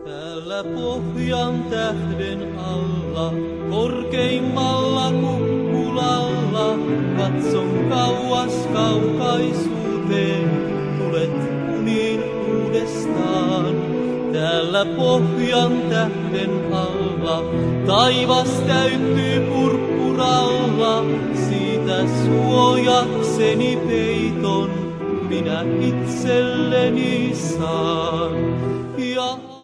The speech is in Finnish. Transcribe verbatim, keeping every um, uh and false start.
Täällä pohjan tähden alla, korkeimmalla kukkulalla, katson kauas kaukaisuuteen, tulet uniin uudestaan. Täällä pohjan tähden alla, taivas täyttyy purppuralla, siitä suojakseni peiton minä itselleni saan. Ja